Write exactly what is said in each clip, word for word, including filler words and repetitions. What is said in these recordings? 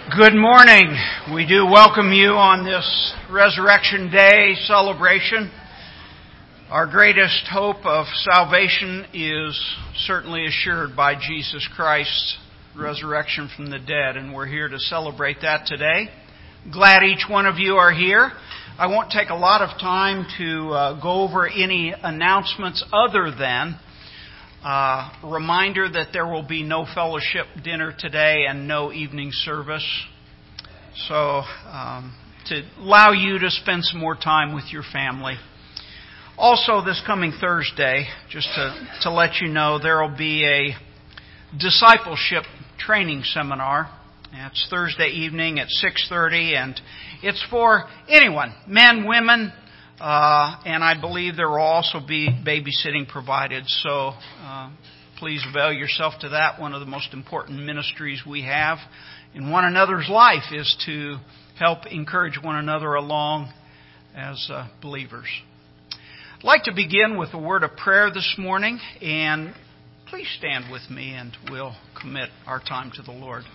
Good morning. We do welcome you on this Resurrection Day celebration. Our greatest hope of salvation is certainly assured by Jesus Christ's resurrection from the dead, and we're here to celebrate that today. Glad each one of you are here. I won't take a lot of time to uh, go over any announcements other than Uh, reminder that there will be no fellowship dinner today and no evening service. So, um, to allow you to spend some more time with your family. Also, this coming Thursday, just to, to let you know, there will be a discipleship training seminar. It's Thursday evening at six thirty, and it's for anyone, men, women, Uh, and I believe there will also be babysitting provided. So uh, please avail yourself to that. One of the most important ministries we have in one another's life is to help encourage one another along as uh, believers. I'd like to begin with a word of prayer this morning. And please stand with me and we'll commit our time to the Lord.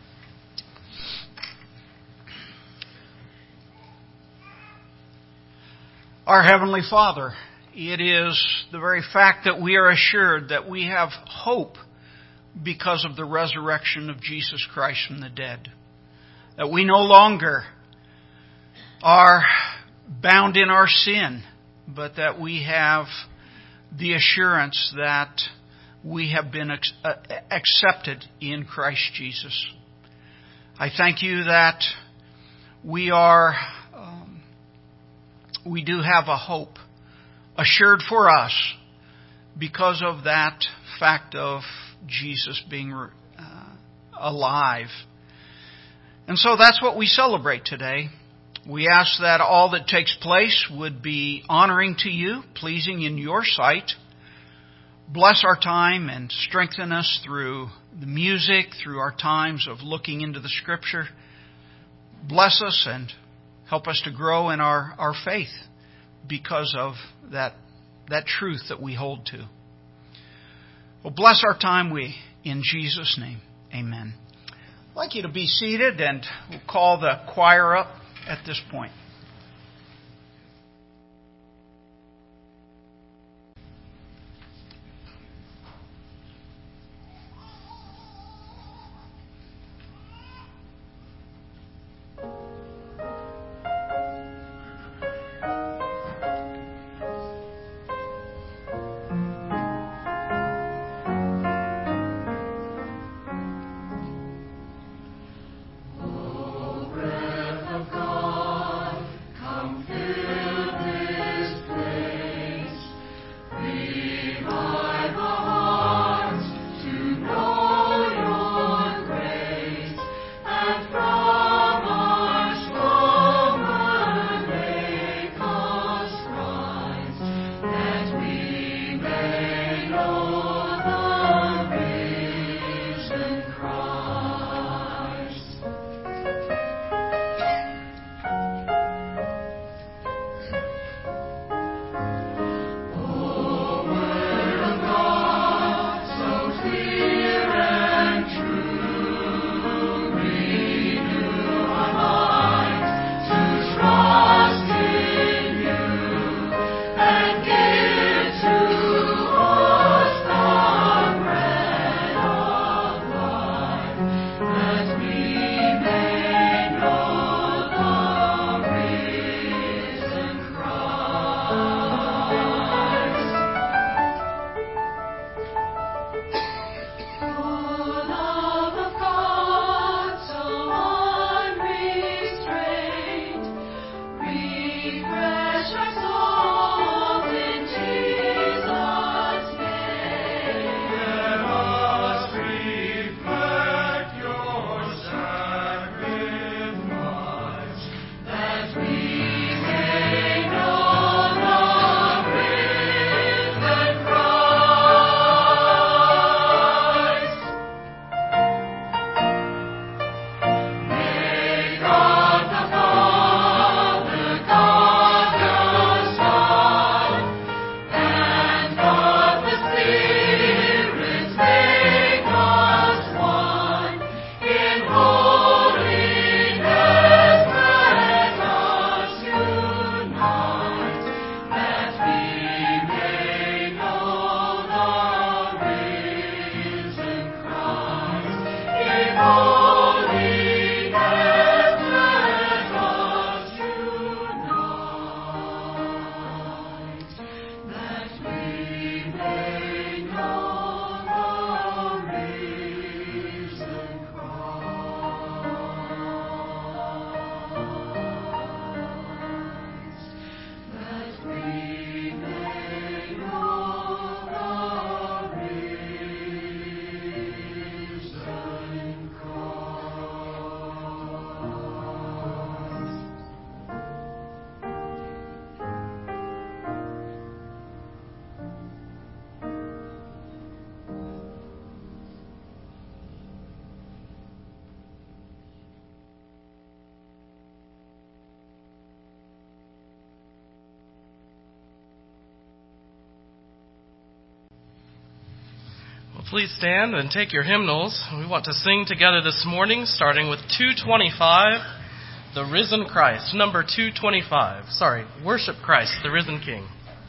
Our Heavenly Father, it is the very fact that we are assured that we have hope because of the resurrection of Jesus Christ from the dead. That we no longer are bound in our sin, but that we have the assurance that we have been accepted in Christ Jesus. I thank you that we are... We do have a hope assured for us because of that fact of Jesus being uh, alive. And so that's what we celebrate today. We ask that all that takes place would be honoring to you, pleasing in your sight. Bless our time and strengthen us through the music, through our times of looking into the Scripture. Bless us and help us to grow in our, our faith because of that, that truth that we hold to. Well, bless our time, we, in Jesus' name. Amen. I'd like you to be seated, and we'll call the choir up at this point. God please stand and take your hymnals. We want to sing together this morning, starting with two twenty-five, The Risen Christ. Number two twenty-five. Sorry, Worship Christ, the Risen King.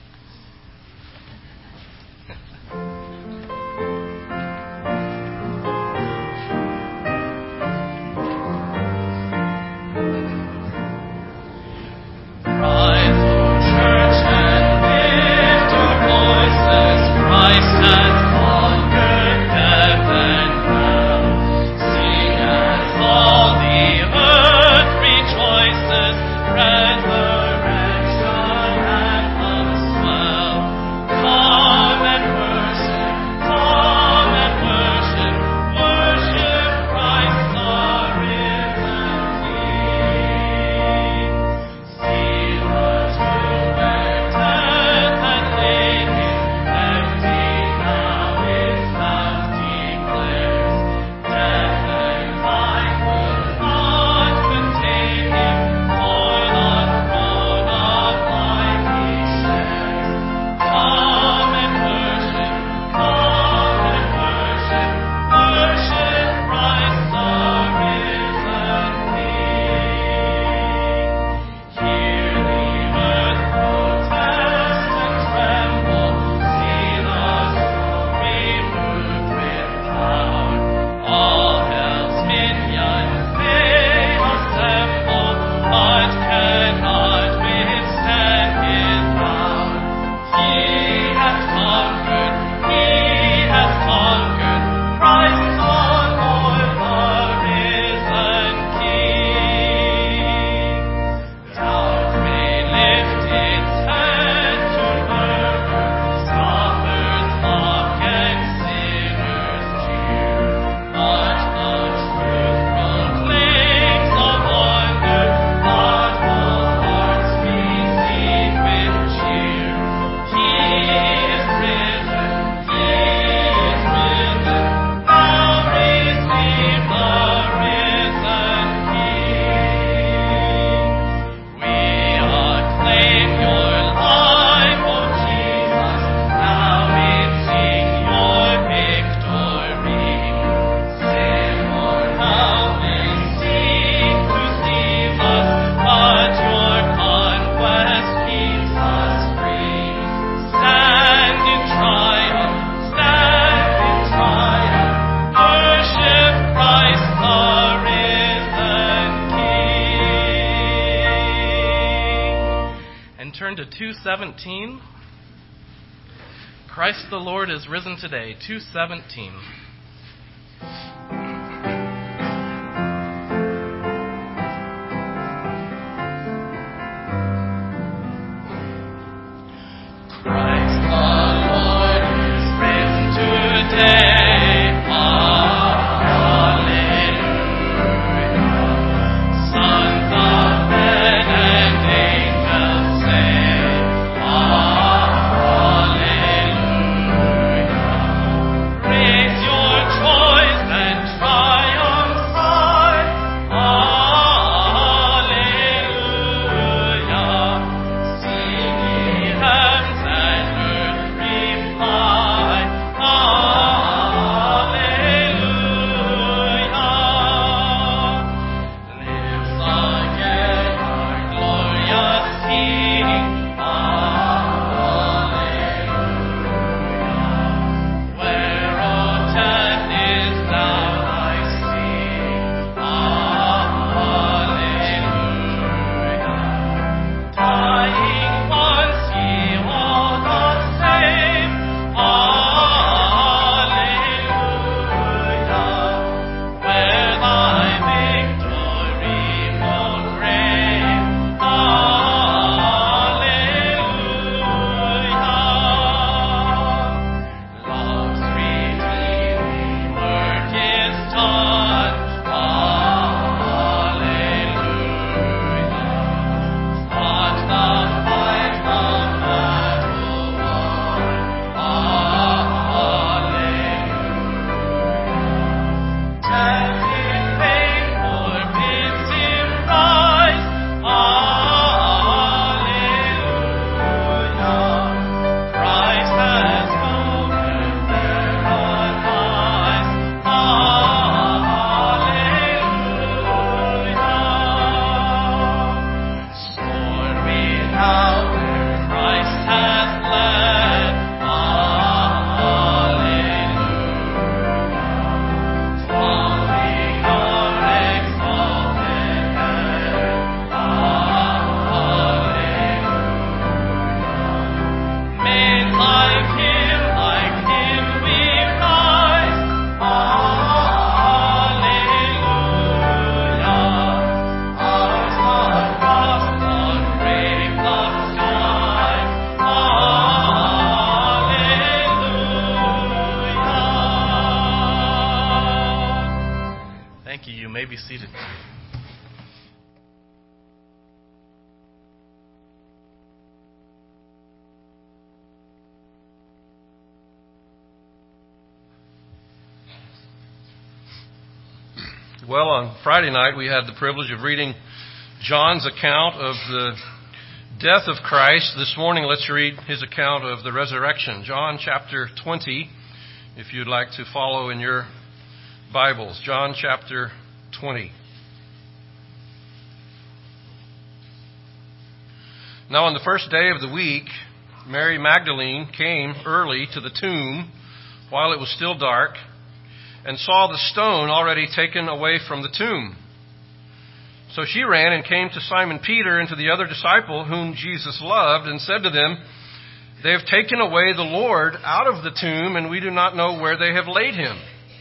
two seventeen. Christ the Lord is risen today. two seventeen. Christ the Lord is risen today. Raise your Thank you. You may be seated. Well, on Friday night we had the privilege of reading John's account of the death of Christ. This morning let's read his account of the resurrection. John chapter twenty, if you'd like to follow in your Bibles. John chapter twenty. Now on the first day of the week, Mary Magdalene came early to the tomb while it was still dark, and saw the stone already taken away from the tomb. So she ran and came to Simon Peter and to the other disciple whom Jesus loved, and said to them, "They have taken away the Lord out of the tomb, and we do not know where they have laid him."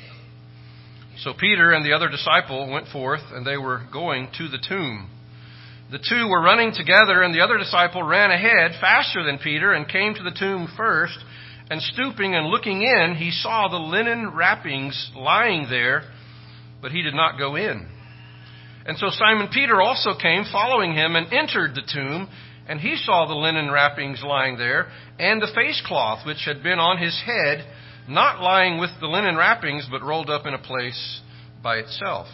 So Peter and the other disciple went forth, and they were going to the tomb. The two were running together, and the other disciple ran ahead faster than Peter and came to the tomb first. And stooping and looking in, he saw the linen wrappings lying there, but he did not go in. And so Simon Peter also came following him and entered the tomb, and he saw the linen wrappings lying there, and the face cloth which had been on his head, not lying with the linen wrappings, but rolled up in a place by itself.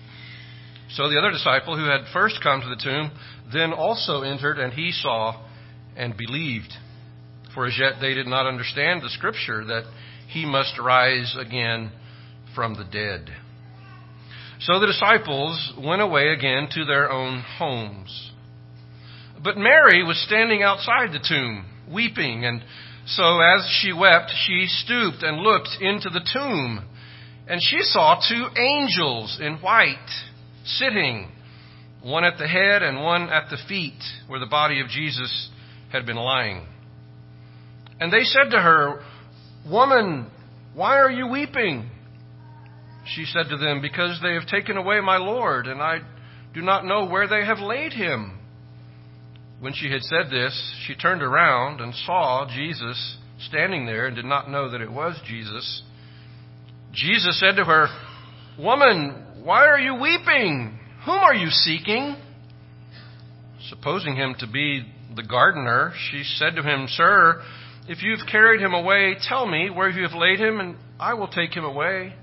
So the other disciple, who had first come to the tomb, then also entered, and he saw and believed. For as yet they did not understand the scripture that he must rise again from the dead. So the disciples went away again to their own homes. But Mary was standing outside the tomb, weeping, and so as she wept, she stooped and looked into the tomb, and she saw two angels in white sitting, one at the head and one at the feet, where the body of Jesus had been lying. And they said to her, "Woman, why are you weeping?" She said to them, "Because they have taken away my Lord, and I do not know where they have laid him." When she had said this, she turned around and saw Jesus standing there, and did not know that it was Jesus. Jesus said to her, "Woman, why are you weeping? Whom are you seeking?" Supposing him to be the gardener, she said to him, "Sir, if you've carried him away, tell me where you have laid him, and I will take him away."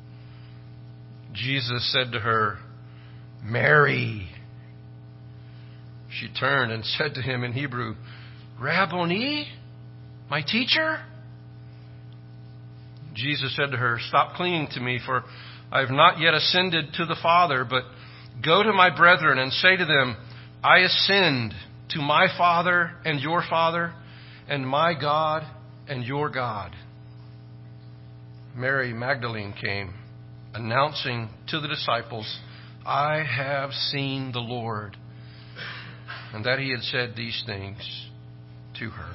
Jesus said to her, "Mary." She turned and said to him in Hebrew, "Rabboni, my teacher?" Jesus said to her, "Stop clinging to me, for I have not yet ascended to the Father, but go to my brethren and say to them, I ascend to my Father and your Father, and my God and your God." Mary Magdalene came, announcing to the disciples, "I have seen the Lord," and that he had said these things to her.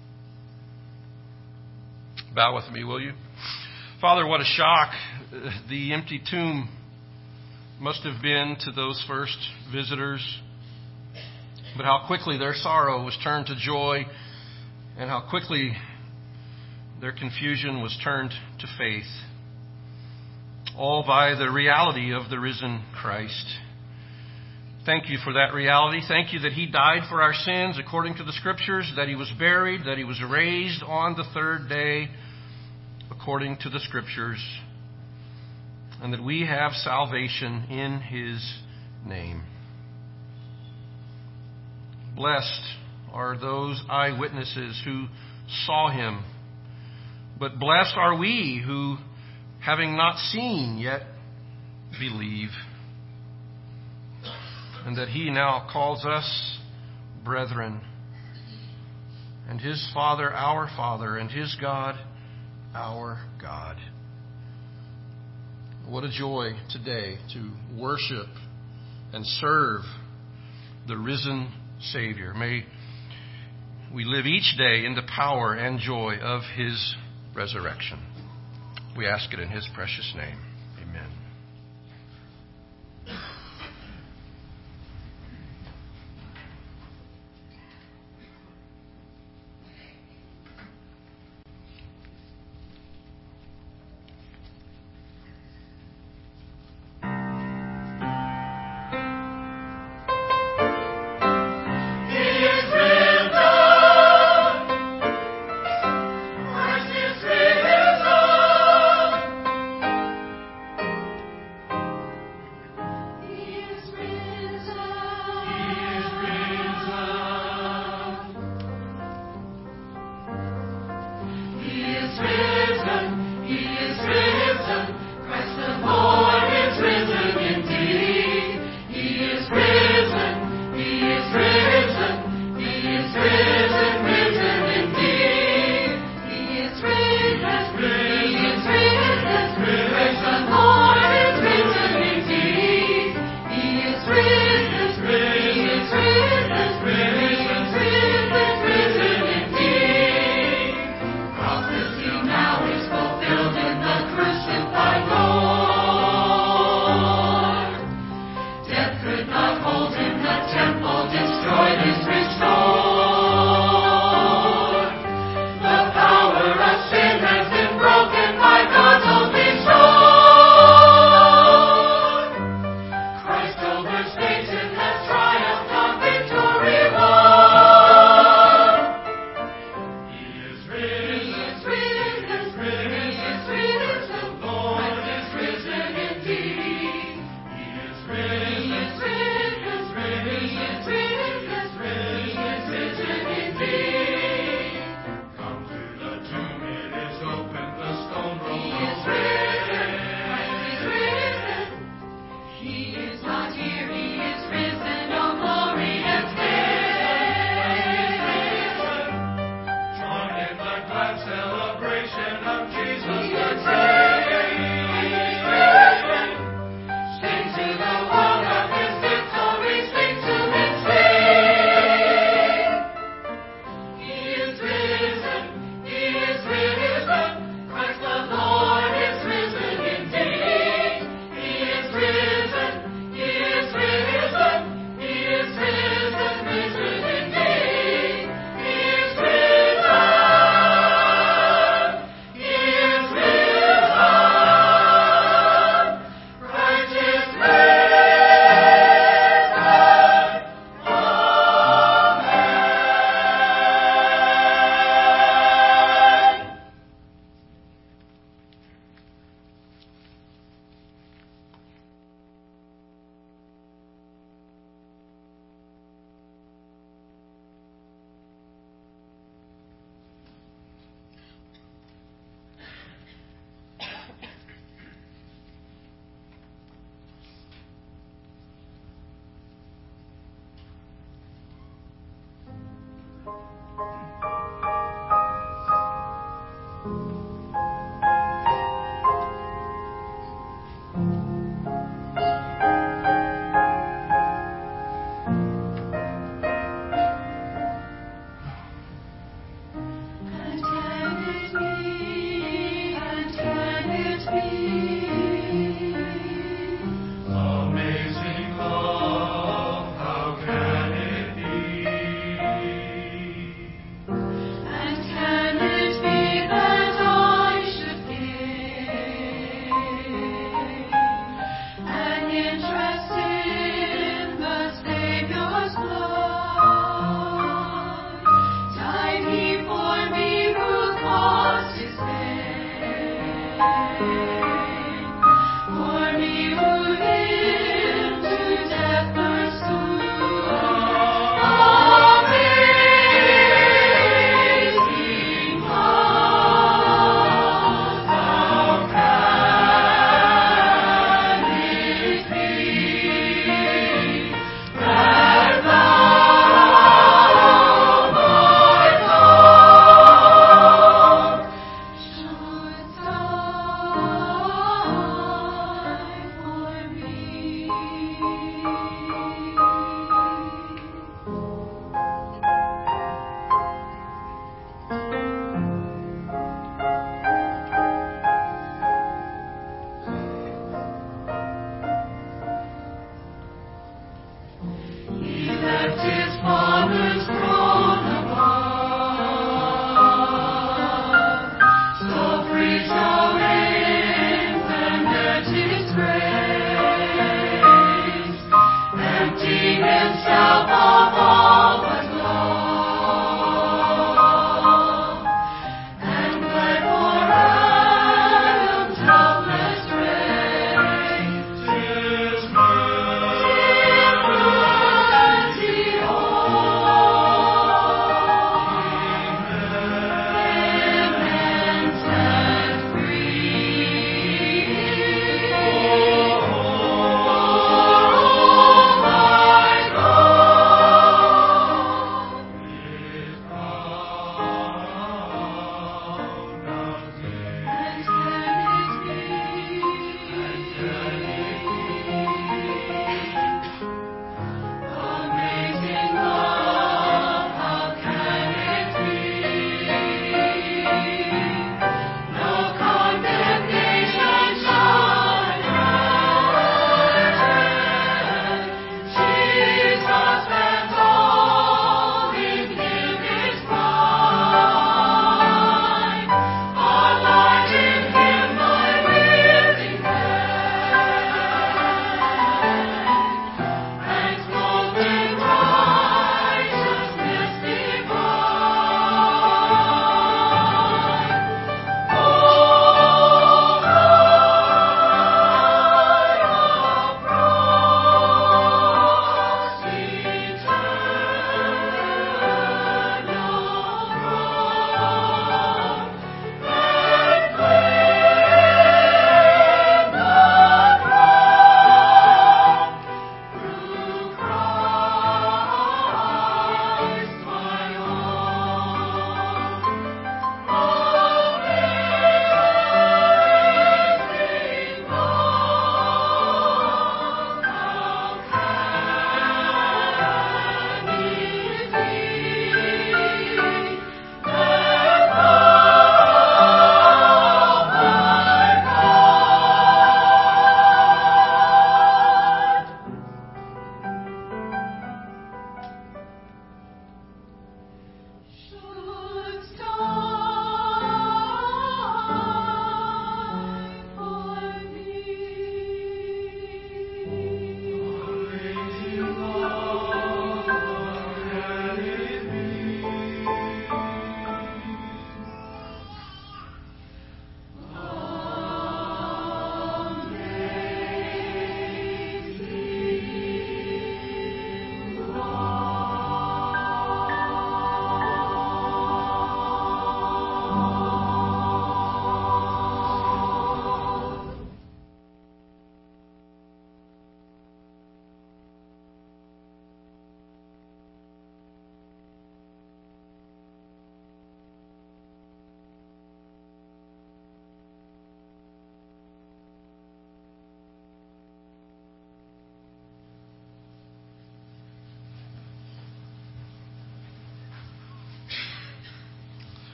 Bow with me, will you? Father, what a shock the empty tomb must have been to those first visitors, but how quickly their sorrow was turned to joy, and how quickly their confusion was turned to faith, all by the reality of the risen Christ. Thank you for that reality. Thank you that he died for our sins according to the Scriptures, that he was buried, that he was raised on the third day according to the Scriptures, and that we have salvation in his name. Blessed are those eyewitnesses who saw him, but blessed are we who, having not seen, yet believe. And that he now calls us brethren, and his Father our Father, and his God our God. What a joy today to worship and serve the risen Savior. May we live each day in the power and joy of his resurrection. We ask it in his precious name. Amen.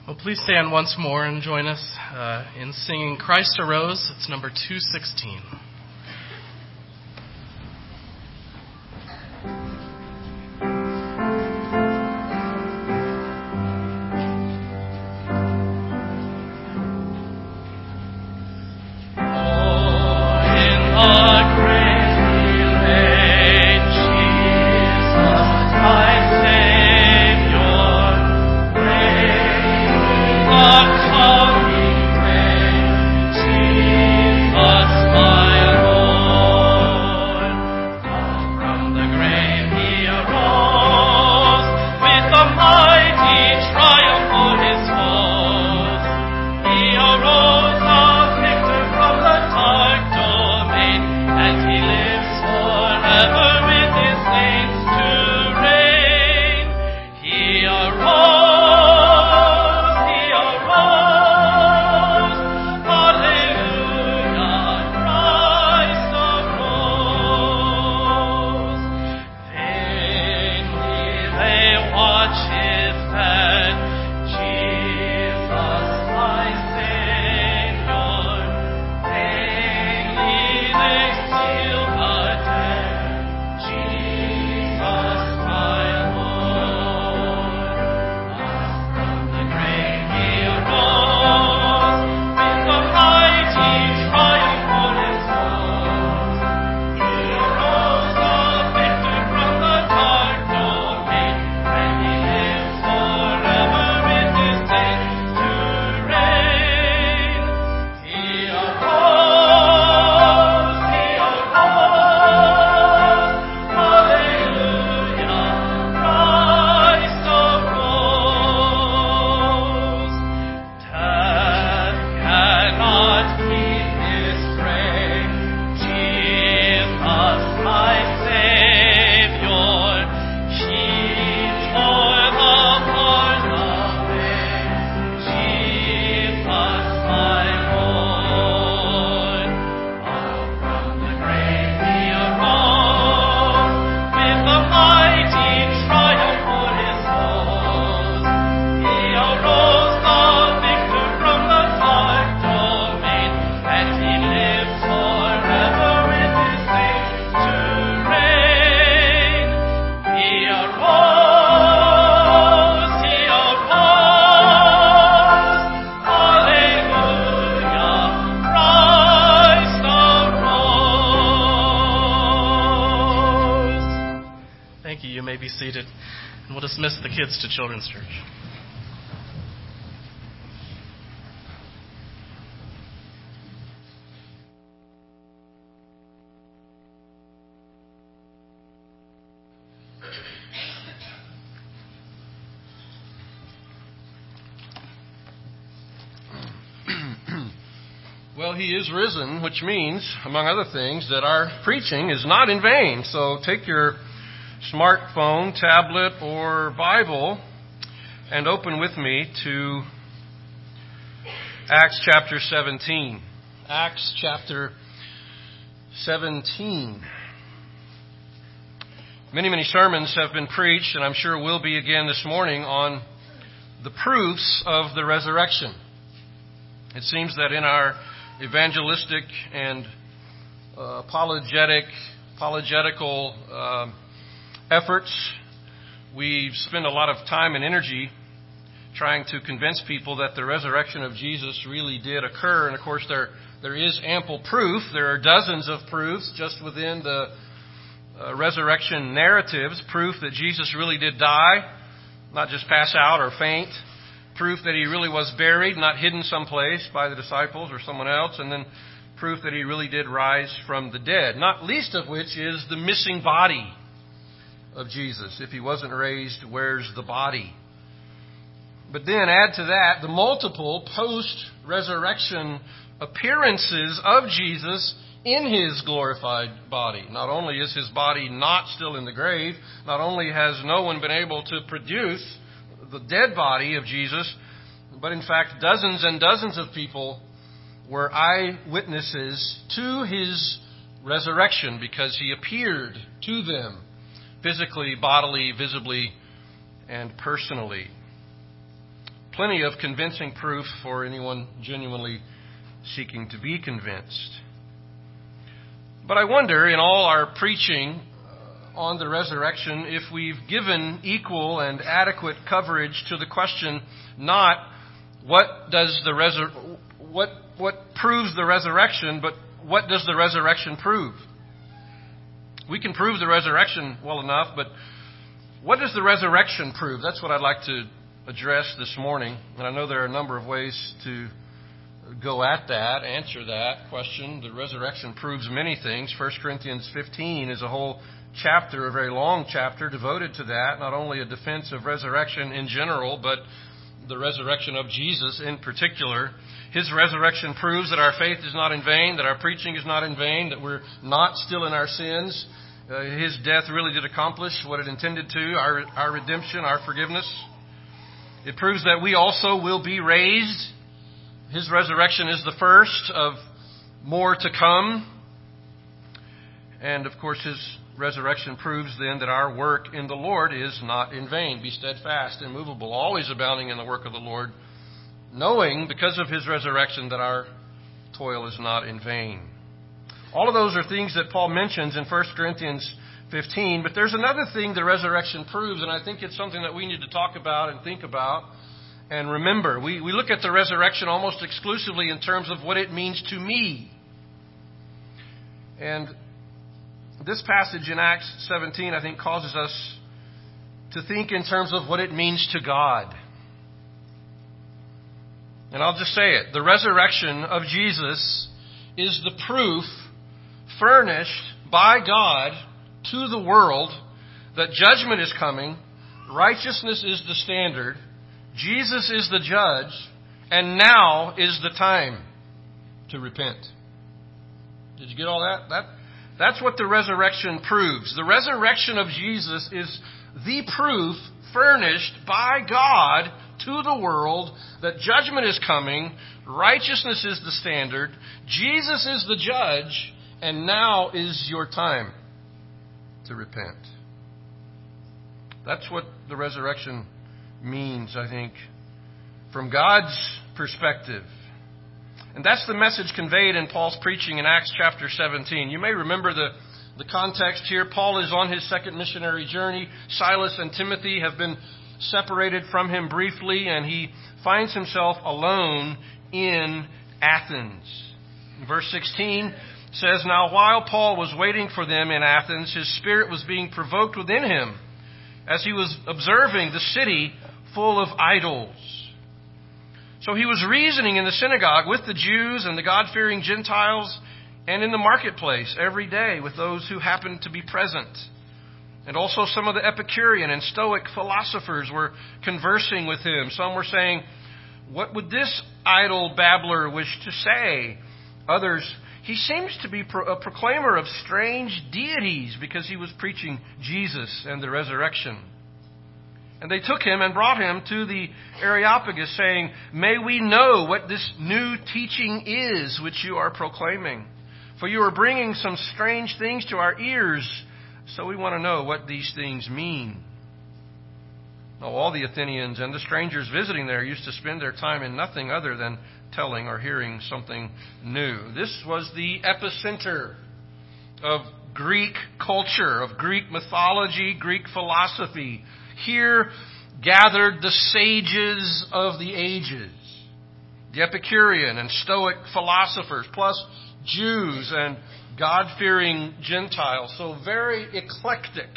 Well, please stand once more and join us uh, in singing Christ Arose. It's number two sixteen. Seated, and we'll dismiss the kids to Children's Church. Well, he is risen, which means, among other things, that our preaching is not in vain. So take your smartphone, tablet, or Bible and open with me to Acts chapter seventeen. Acts chapter seventeen. Many, many sermons have been preached, and I'm sure will be again this morning, on the proofs of the resurrection. It seems that in our evangelistic and uh, apologetic, apologetical uh, efforts, we spend a lot of time and energy trying to convince people that the resurrection of Jesus really did occur. And of course, there there is ample proof. There are dozens of proofs just within the uh, resurrection narratives. Proof that Jesus really did die, not just pass out or faint. Proof that he really was buried, not hidden someplace by the disciples or someone else. And then proof that he really did rise from the dead. Not least of which is the missing body of Jesus. If he wasn't raised, where's the body? But then add to that the multiple post-resurrection appearances of Jesus in his glorified body. Not only is his body not still in the grave, not only has no one been able to produce the dead body of Jesus, but in fact dozens and dozens of people were eyewitnesses to his resurrection because he appeared to them physically, bodily, visibly, and personally. plenty of convincing proof for anyone genuinely seeking to be convinced. But I wonder, in all our preaching on the resurrection, if we've given equal and adequate coverage to the question, not what does the resur- what what proves the resurrection, but what does the resurrection prove? We can prove the resurrection well enough, but what does the resurrection prove? That's what I'd like to address this morning. And I know there are a number of ways to go at that, answer that question. The resurrection proves many things. First Corinthians fifteen is a whole chapter, a very long chapter devoted to that. Not only a defense of resurrection in general, but the resurrection of Jesus in particular. His resurrection proves that our faith is not in vain, that our preaching is not in vain, that we're not still in our sins. Uh, his death really did accomplish what it intended to, our, our redemption, our forgiveness. It proves that we also will be raised. His resurrection is the first of more to come. And, of course, his resurrection proves then that our work in the Lord is not in vain. Be steadfast, immovable, always abounding in the work of the Lord, knowing because of his resurrection that our toil is not in vain. All of those are things that Paul mentions in First Corinthians fifteen, but there's another thing the resurrection proves, and I think it's something that we need to talk about and think about and remember. We, we look at the resurrection almost exclusively in terms of what it means to me. And this passage in Acts seventeen, I think, causes us to think in terms of what it means to God. And I'll just say it. The resurrection of Jesus is the proof furnished by God to the world that judgment is coming, righteousness is the standard, Jesus is the judge, and now is the time to repent. Did you get all that? That That's what the resurrection proves. The resurrection of Jesus is the proof furnished by God to the world that judgment is coming, righteousness is the standard, Jesus is the judge, and now is your time to repent. That's what the resurrection means, I think, from God's perspective. And that's the message conveyed in Paul's preaching in Acts chapter seventeen. You may remember the, the context here. Paul is on his second missionary journey. Silas and Timothy have been separated from him briefly, and he finds himself alone in Athens. Verse sixteen says, "Now while Paul was waiting for them in Athens, his spirit was being provoked within him as he was observing the city full of idols. So he was reasoning in the synagogue with the Jews and the God-fearing Gentiles and in the marketplace every day with those who happened to be present. And also some of the Epicurean and Stoic philosophers were conversing with him. Some were saying, 'What would this idle babbler wish to say?' Others, 'He seems to be a proclaimer of strange deities,' because he was preaching Jesus and the resurrection. And they took him and brought him to the Areopagus, saying, 'May we know what this new teaching is which you are proclaiming? For you are bringing some strange things to our ears, so we want to know what these things mean.' Now, all the Athenians and the strangers visiting there used to spend their time in nothing other than telling or hearing something new." This was the epicenter of Greek culture, of Greek mythology, Greek philosophy. Here gathered the sages of the ages, the Epicurean and Stoic philosophers, plus Jews and God-fearing Gentiles. So very eclectic,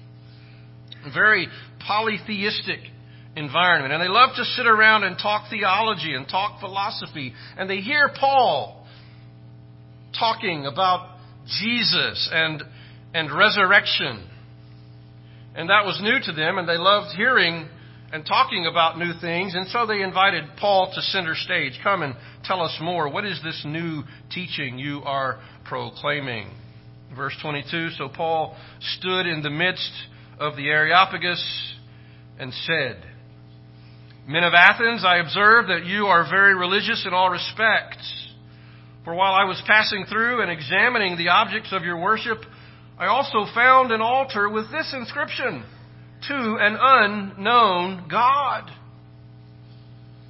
very polytheistic environment. And they love to sit around and talk theology and talk philosophy. And they hear Paul talking about Jesus and, and resurrection. And that was new to them, and they loved hearing and talking about new things. And so they invited Paul to center stage. "Come and tell us more. What is this new teaching you are proclaiming?" Verse twenty-two, "So Paul stood in the midst of the Areopagus and said, 'Men of Athens, I observe that you are very religious in all respects. For while I was passing through and examining the objects of your worship, I also found an altar with this inscription, "To an unknown God."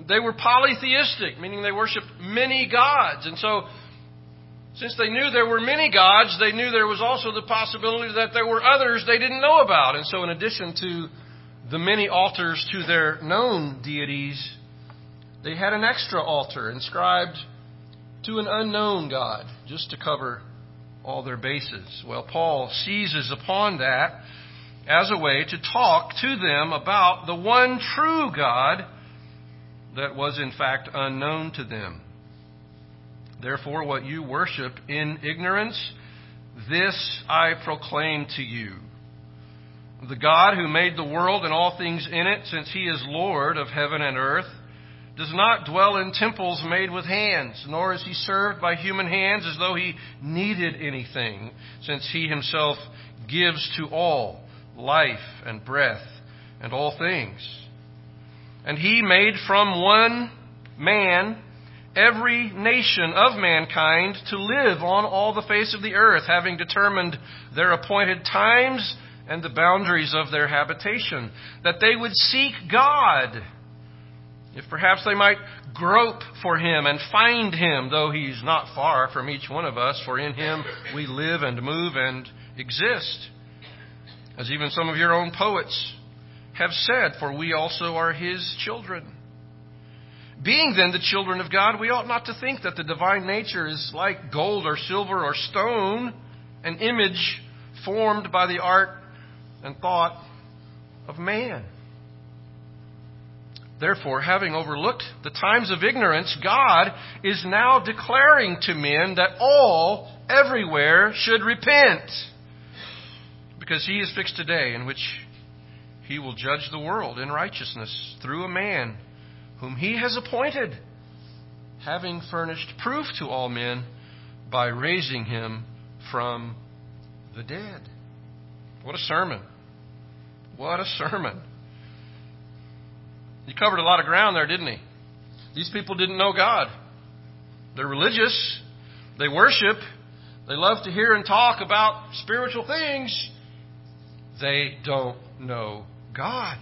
they were polytheistic, meaning they worshiped many gods. And so, since they knew there were many gods, they knew there was also the possibility that there were others they didn't know about. And so in addition to the many altars to their known deities, they had an extra altar inscribed to an unknown God, just to cover all their bases. Well, Paul seizes upon that as a way to talk to them about the one true God that was in fact unknown to them. Therefore, what you worship in ignorance, this I proclaim to you. The God who made the world and all things in it, since He is Lord of heaven and earth, does not dwell in temples made with hands, nor is He served by human hands as though He needed anything, since He Himself gives to all life and breath and all things. And He made from one man every nation of mankind to live on all the face of the earth, having determined their appointed times and the boundaries of their habitation, that they would seek God, if perhaps they might grope for Him and find Him, though He's not far from each one of us, for in Him we live and move and exist. As even some of your own poets have said, for we also are His children. Being then the children of God, we ought not to think that the divine nature is like gold or silver or stone, an image formed by the art and thought of man. Therefore, having overlooked the times of ignorance, God is now declaring to men that all, everywhere, should repent, because He has fixed a day in which He will judge the world in righteousness through a man whom He has appointed, having furnished proof to all men by raising Him from the dead. What a sermon. What a sermon. He covered a lot of ground there, didn't he? These people didn't know God. They're religious. They worship. They love to hear and talk about spiritual things. They don't know God.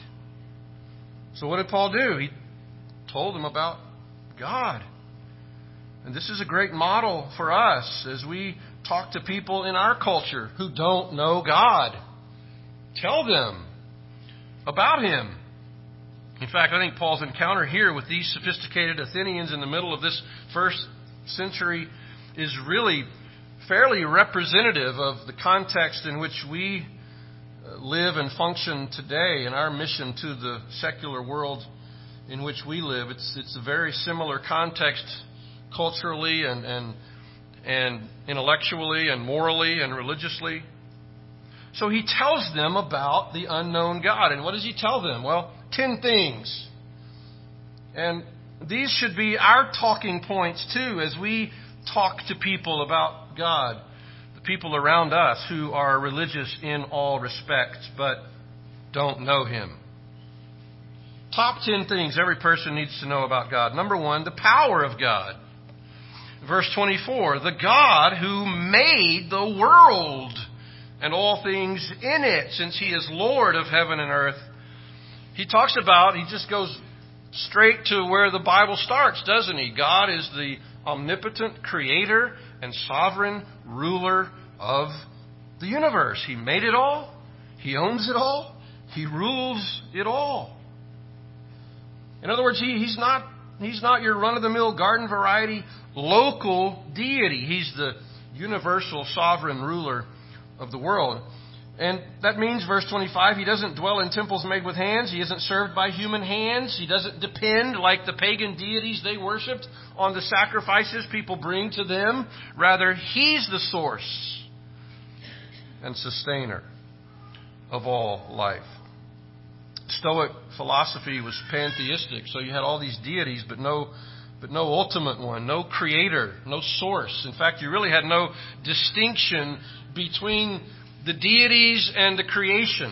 So what did Paul do? He told them about God. And this is a great model for us as we talk to people in our culture who don't know God. Tell them about Him. In fact, I think Paul's encounter here with these sophisticated Athenians in the middle of this first century is really fairly representative of the context in which we live and function today in our mission to the secular world in which we live. It's it's a very similar context culturally and and and intellectually and morally and religiously. So he tells them about the unknown God. And what does he tell them? Well, ten things. And these should be our talking points too as we talk to people about God. The people around us who are religious in all respects but don't know Him. Top ten things every person needs to know about God. Number one, the power of God. Verse twenty-four, the God who made the world and all things in it, since He is Lord of heaven and earth. He talks about, he just goes straight to where the Bible starts, doesn't he? God is the omnipotent creator and sovereign ruler of the universe. He made it all. He owns it all. He rules it all. In other words, he, he's not he's not your run-of-the-mill garden variety local deity. He's the universal sovereign ruler of the world. And that means, verse twenty-five, He doesn't dwell in temples made with hands. He isn't served by human hands. He doesn't depend, like the pagan deities they worshipped, on the sacrifices people bring to them. Rather, He's the source and sustainer of all life. Stoic philosophy was pantheistic, so you had all these deities, but no, but no ultimate one, no creator, no source. In fact, you really had no distinction between the deities and the creation.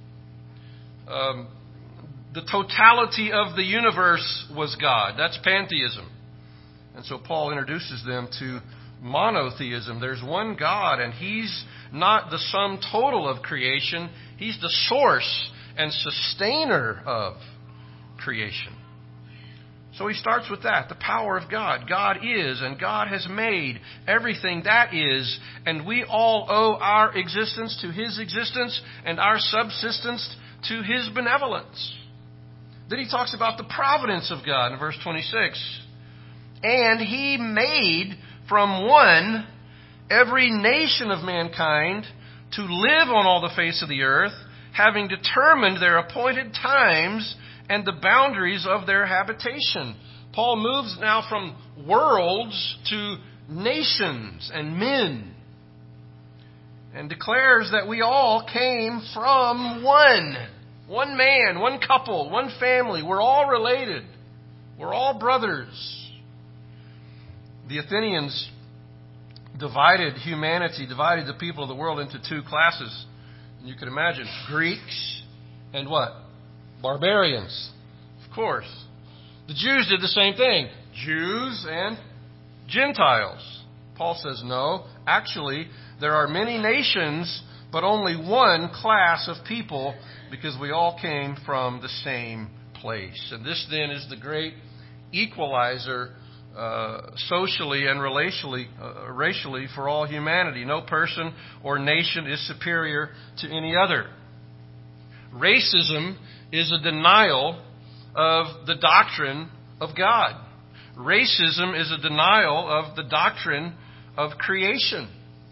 Um, the totality of the universe was God. That's pantheism. And so Paul introduces them to monotheism. There's one God, and He's not the sum total of creation. He's the source and sustainer of creation. So he starts with that, the power of God. God is, and God has made everything that is, and we all owe our existence to His existence and our subsistence to His benevolence. Then he talks about the providence of God in verse twenty-six. And He made from one every nation of mankind to live on all the face of the earth, having determined their appointed times and the boundaries of their habitation. Paul moves now from worlds to nations and men, and declares that we all came from one. One man, one couple, one family. We're all related. We're all brothers. The Athenians divided humanity, divided the people of the world into two classes. And you can imagine Greeks and what? Barbarians. Of course. The Jews did the same thing. Jews and Gentiles. Paul says no. Actually, there are many nations, but only one class of people, because we all came from the same place. And this then is the great equalizer uh, socially and relationally, uh, racially for all humanity. No person or nation is superior to any other. Racism is a denial of the doctrine of God. Racism is a denial of the doctrine of creation.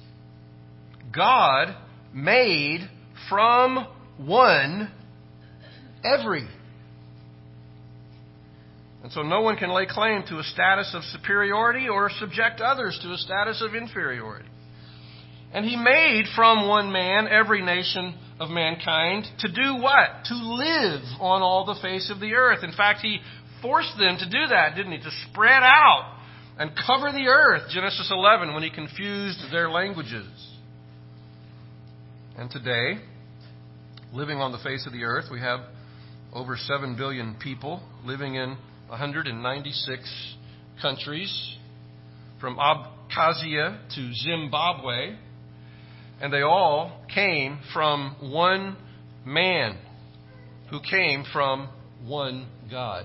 God made from one every. And so no one can lay claim to a status of superiority or subject others to a status of inferiority. And He made from one man every nation of mankind to do what? To live on all the face of the earth. In fact, He forced them to do that, didn't He? To spread out and cover the earth. Genesis eleven, when He confused their languages. And today, living on the face of the earth, we have over seven billion people living in one hundred ninety-six countries, from Abkhazia to Zimbabwe, and they all came from one man who came from one God.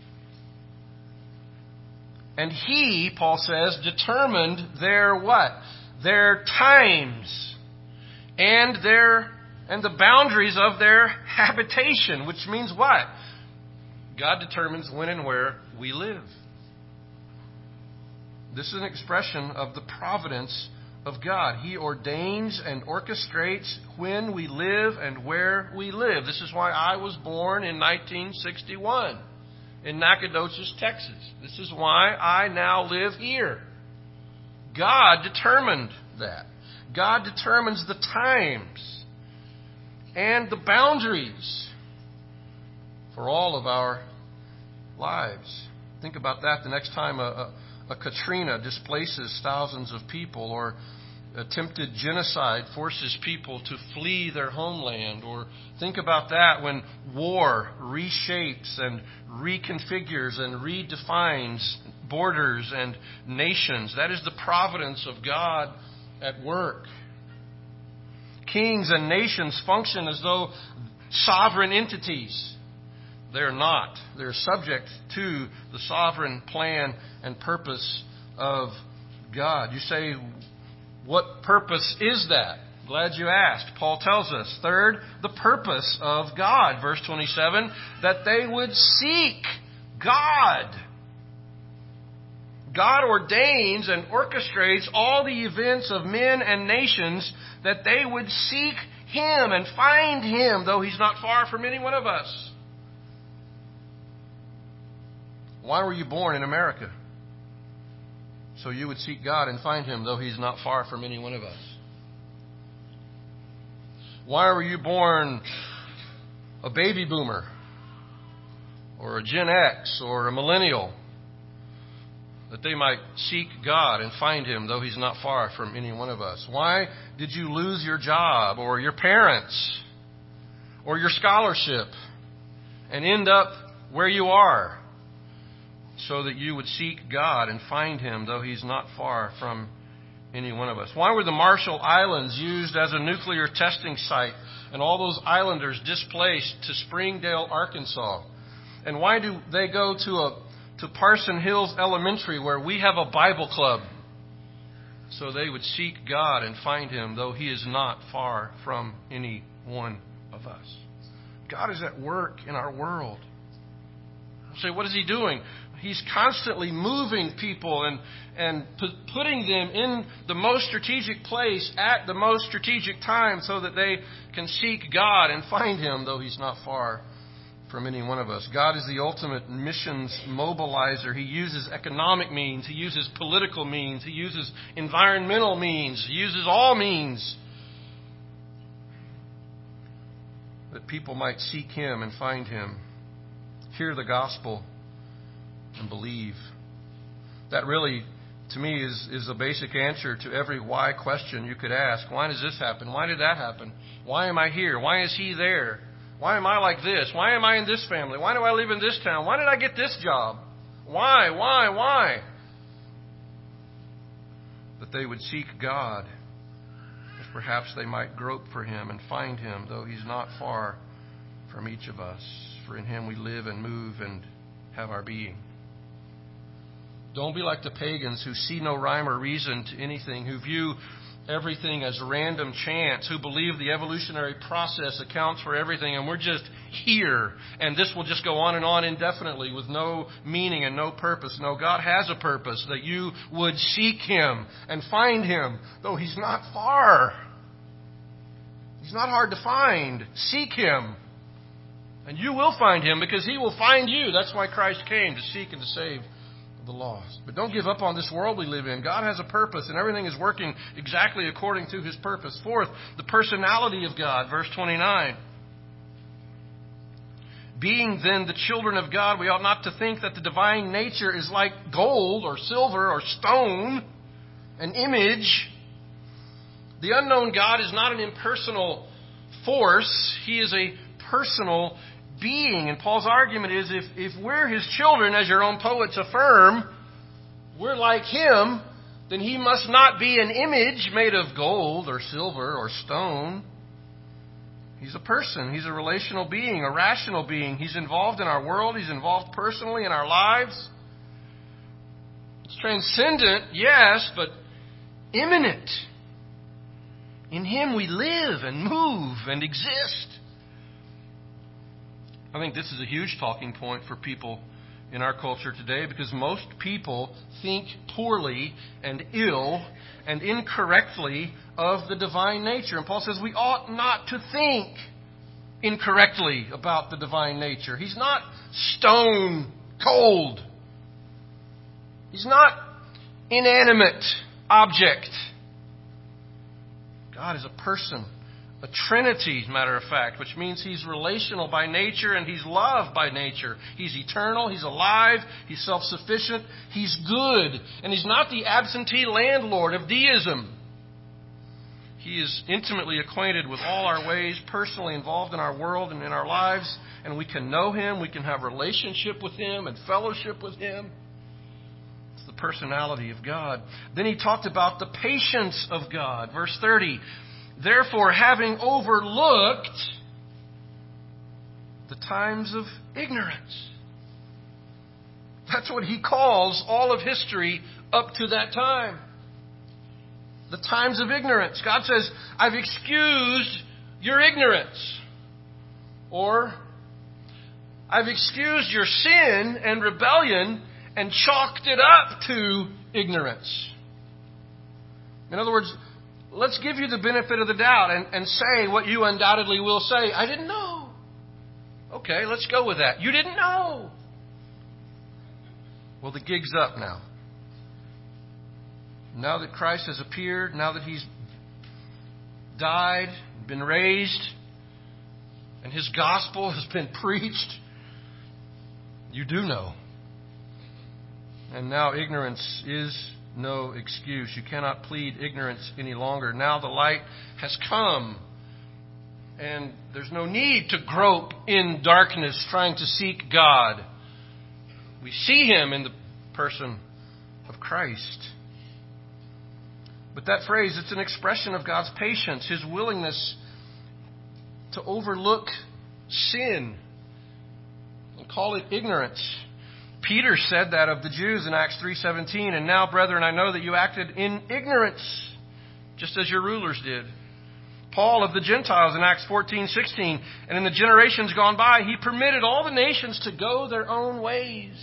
And He, Paul says, determined their what? Their times and their and the boundaries of their habitation, which means what? God determines when and where we live. This is an expression of the providence of God. He ordains and orchestrates when we live and where we live. This is why I was born in nineteen sixty-one in Nacogdoches, Texas. This is why I now live here. God determined that. God determines the times and the boundaries for all of our lives. Think about that the next time a, a, a Katrina displaces thousands of people, or attempted genocide forces people to flee their homeland. Or think about that when war reshapes and reconfigures and redefines borders and nations. That is the providence of God at work. Kings and nations function as though sovereign entities. They're not. They're subject to the sovereign plan and purpose of God. You say, what purpose is that? Glad you asked. Paul tells us. Third, the purpose of God. Verse twenty-seven, that they would seek God. God ordains and orchestrates all the events of men and nations that they would seek Him and find Him, though He's not far from any one of us. Why were you born in America? So you would seek God and find Him, though He's not far from any one of us. Why were you born a baby boomer, or a Gen X, or a millennial? That they might seek God and find Him, though He's not far from any one of us. Why did you lose your job, or your parents, or your scholarship, and end up where you are? So that you would seek God and find Him, though He's not far from any one of us. Why were the Marshall Islands used as a nuclear testing site and all those islanders displaced to Springdale, Arkansas? And why do they go to a to Parson Hills Elementary, where we have a Bible club, so they would seek God and find Him, though He is not far from any one of us. God is at work in our world. You say, what is He doing? He's constantly moving people and, and pu- putting them in the most strategic place at the most strategic time so that they can seek God and find Him, though He's not far from any one of us. God is the ultimate missions mobilizer. He uses economic means. He uses political means. He uses environmental means. He uses all means that people might seek Him and find Him, hear the gospel, and believe. That really, to me, is, is a basic answer to every why question you could ask. Why does this happen? Why did that happen? Why am I here? Why is he there? Why am I like this? Why am I in this family? Why do I live in this town? Why did I get this job? Why, why, why? That they would seek God, if perhaps they might grope for Him and find Him, though He's not far from each of us. For in Him we live and move and have our being. Don't be like the pagans who see no rhyme or reason to anything, who view everything as random chance, who believe the evolutionary process accounts for everything and we're just here and this will just go on and on indefinitely with no meaning and no purpose. No, God has a purpose, that you would seek Him and find Him, though He's not far. He's not hard to find. Seek Him and you will find Him, because He will find you. That's why Christ came, to seek and to save the lost. But don't give up on this world we live in. God has a purpose, and everything is working exactly according to His purpose. Fourth, the personality of God, verse twenty-nine. Being then the children of God, we ought not to think that the divine nature is like gold or silver or stone, an image. The unknown God is not an impersonal force. He is a personal being. And Paul's argument is, if, if we're His children, as your own poets affirm, we're like Him, then He must not be an image made of gold or silver or stone. He's a person. He's a relational being, a rational being. He's involved in our world. He's involved personally in our lives. It's transcendent, yes, but immanent. In Him we live and move and exist. I think this is a huge talking point for people in our culture today, because most people think poorly and ill and incorrectly of the divine nature. And Paul says we ought not to think incorrectly about the divine nature. He's not stone cold. He's not inanimate object. God is a person. A Trinity, as a matter of fact, which means He's relational by nature and He's loved by nature. He's eternal, He's alive, He's self-sufficient, He's good. And He's not the absentee landlord of deism. He is intimately acquainted with all our ways, personally involved in our world and in our lives. And we can know Him, we can have relationship with Him and fellowship with Him. It's the personality of God. Then he talked about the patience of God. Verse thirty. Therefore, having overlooked the times of ignorance. That's what he calls all of history up to that time. The times of ignorance. God says, I've excused your ignorance. Or, I've excused your sin and rebellion and chalked it up to ignorance. In other words, let's give you the benefit of the doubt and, and say what you undoubtedly will say. I didn't know. Okay, let's go with that. You didn't know. Well, the gig's up now. Now that Christ has appeared, now that He's died, been raised, and His gospel has been preached, you do know. And now ignorance is no excuse. You cannot plead ignorance any longer. Now the light has come, and there's no need to grope in darkness trying to seek God. We see Him in the person of Christ. But that phrase, it's an expression of God's patience, His willingness to overlook sin and call it ignorance. Peter said that of the Jews in Acts three seventeen, and now, brethren, I know that you acted in ignorance, just as your rulers did. Paul of the Gentiles in Acts fourteen sixteen, and in the generations gone by, he permitted all the nations to go their own ways.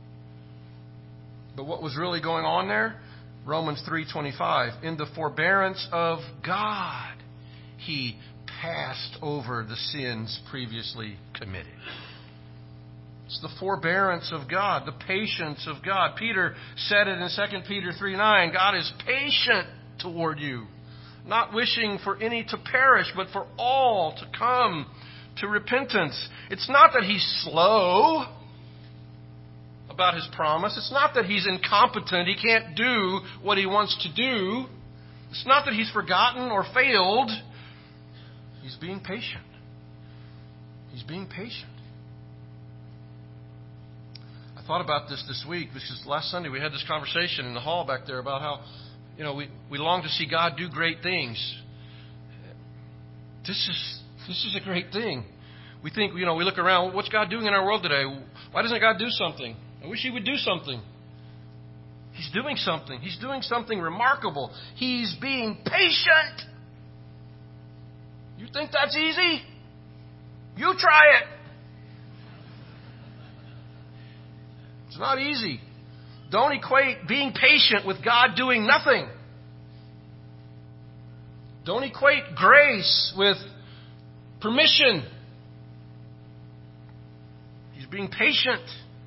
But what was really going on there? Romans three twenty-five, in the forbearance of God, he passed over the sins previously committed. It's the forbearance of God, the patience of God. Peter said it in Second Peter three nine, God is patient toward you, not wishing for any to perish, but for all to come to repentance. It's not that he's slow about his promise. It's not that he's incompetent. He can't do what he wants to do. It's not that he's forgotten or failed. He's being patient. He's being patient. I thought about this this week. This is last Sunday. We had this conversation in the hall back there about how, you know, we, we long to see God do great things. This is this is a great thing. We think, you know, we look around, what's God doing in our world today? Why doesn't God do something? I wish he would do something. He's doing something. He's doing something remarkable. He's being patient. You think that's easy? You try it. It's not easy. Don't equate being patient with God doing nothing. Don't equate grace with permission. He's being patient,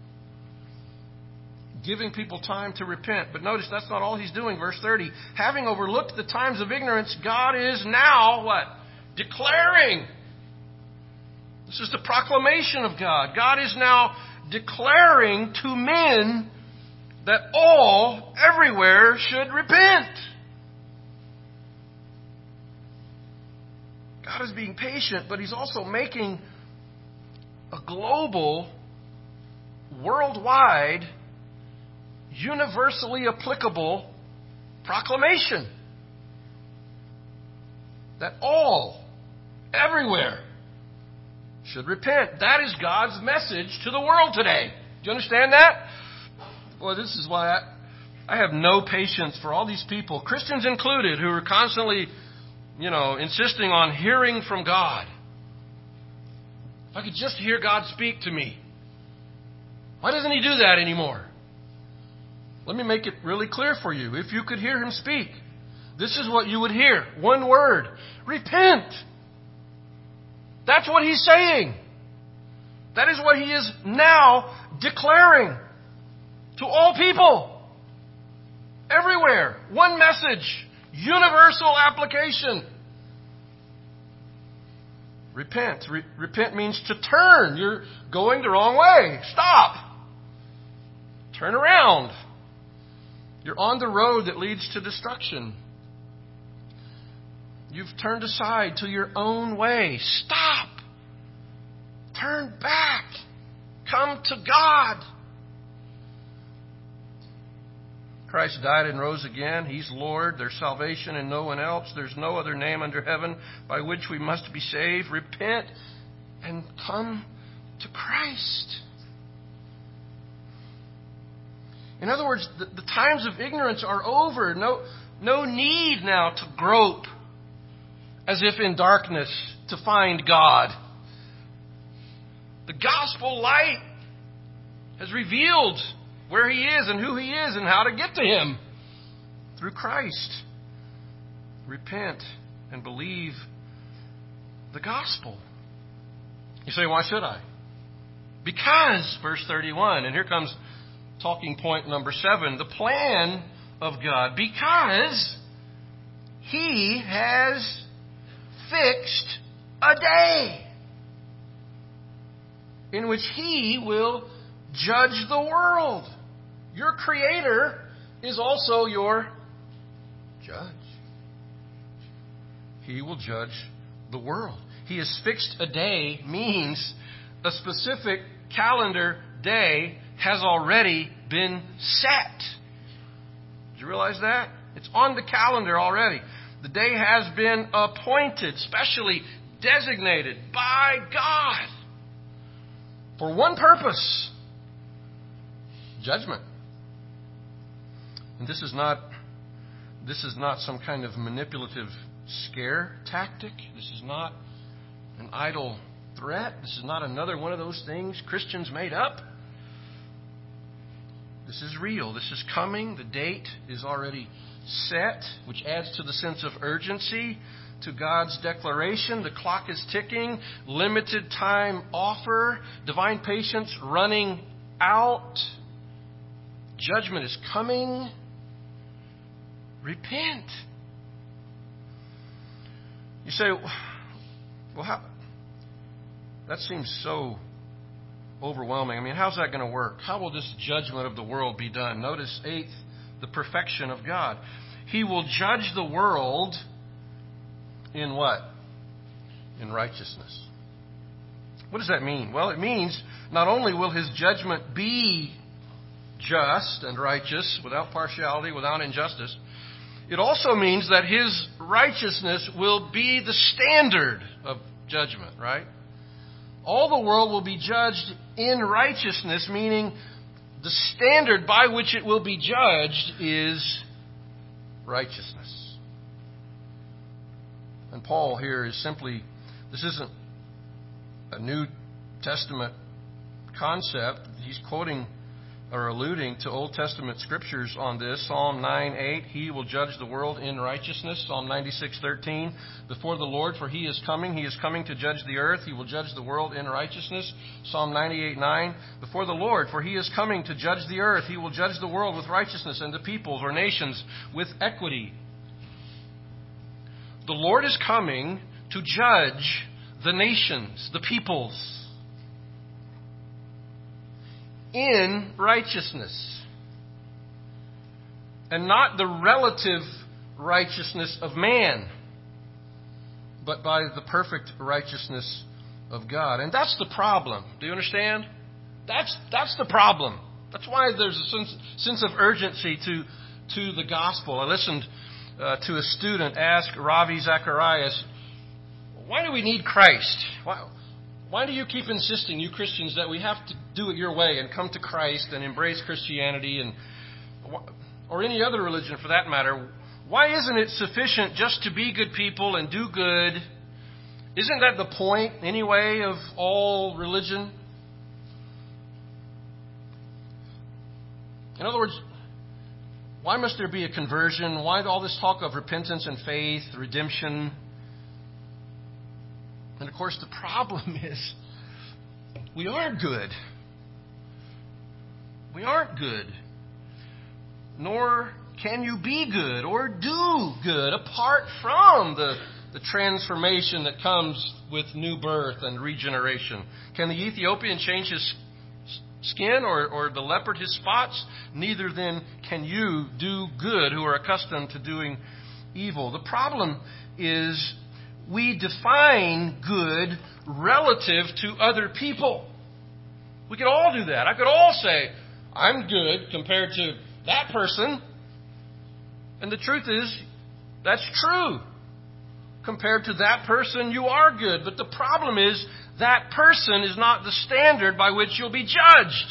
giving people time to repent. But notice that's not all he's doing. Verse thirty, having overlooked the times of ignorance, God is now what? Declaring. This is the proclamation of God. God is now declaring to men that all, everywhere, should repent. God is being patient, but he's also making a global, worldwide, universally applicable proclamation that all, everywhere, should repent. That is God's message to the world today. Do you understand that? Boy, this is why I, I have no patience for all these people, Christians included, who are constantly, you know, insisting on hearing from God. If I could just hear God speak to me. Why doesn't he do that anymore? Let me make it really clear for you. If you could hear him speak, this is what you would hear. One word. Repent. That's what he's saying. That is what he is now declaring to all people. Everywhere. One message. Universal application. Repent. Re- repent means to turn. You're going the wrong way. Stop. Turn around. You're on the road that leads to destruction. You've turned aside to your own way. Stop. Turn back. Come to God. Christ died and rose again. He's Lord. There's salvation in no one else. There's no other name under heaven by which we must be saved. Repent and come to Christ. In other words, the, the times of ignorance are over. No, no need now to grope as if in darkness to find God. The gospel light has revealed where he is and who he is and how to get to him through Christ. Repent and believe the gospel. You say, why should I? Because, verse thirty-one, and here comes talking point number seven, the plan of God. Because he has fixed a day in which he will judge the world. Your Creator is also your judge. He will judge the world. He has fixed a day means a specific calendar day has already been set. Did you realize that? It's on the calendar already. The day has been appointed, specially designated by God for one purpose. judgment. And this is not this is not some kind of manipulative scare tactic. This is not an idle threat. This is not another one of those things Christians made up. This is real. This is coming. The date is already set, which adds to the sense of urgency to God's declaration. The clock is ticking. Limited time offer. Divine patience running out. Judgment is coming. Repent. You say, well, how? That seems so overwhelming. I mean, how's that going to work? How will this judgment of the world be done? Notice, eighth, the perfection of God. He will judge the world in what? In righteousness. What does that mean? Well, it means not only will His judgment be just and righteous, without partiality, without injustice, it also means that His righteousness will be the standard of judgment, right? All the world will be judged in righteousness, meaning the standard by which it will be judged is righteousness. And Paul here is simply, this isn't a New Testament concept. He's quoting or alluding to Old Testament scriptures on this. Psalm nine eight, He will judge the world in righteousness. Psalm ninety-six thirteen, before the Lord, for He is coming. He is coming to judge the earth. He will judge the world in righteousness. Psalm ninety-eight nine, before the Lord, for He is coming to judge the earth. He will judge the world with righteousness and the peoples or nations with equity. The Lord is coming to judge the nations, the peoples, in righteousness, and not the relative righteousness of man, but by the perfect righteousness of God. And that's the problem. Do you understand? That's that's the problem. That's why there's a sense, sense of urgency to to the gospel. I listened uh, to a student ask Ravi Zacharias, "Why do we need Christ? Why?" Why do you keep insisting, you Christians, that we have to do it your way and come to Christ and embrace Christianity and or any other religion for that matter? Why isn't it sufficient just to be good people and do good? Isn't that the point, anyway, of all religion? In other words, why must there be a conversion? Why all this talk of repentance and faith, redemption? And of course, the problem is we aren't good. We aren't good. Nor can you be good or do good apart from the, the transformation that comes with new birth and regeneration. Can the Ethiopian change his skin or, or the leopard his spots? Neither then can you do good who are accustomed to doing evil. The problem is we define good relative to other people. We could all do that. I could all say, I'm good compared to that person. And the truth is, that's true. Compared to that person, you are good. But the problem is, that person is not the standard by which you'll be judged.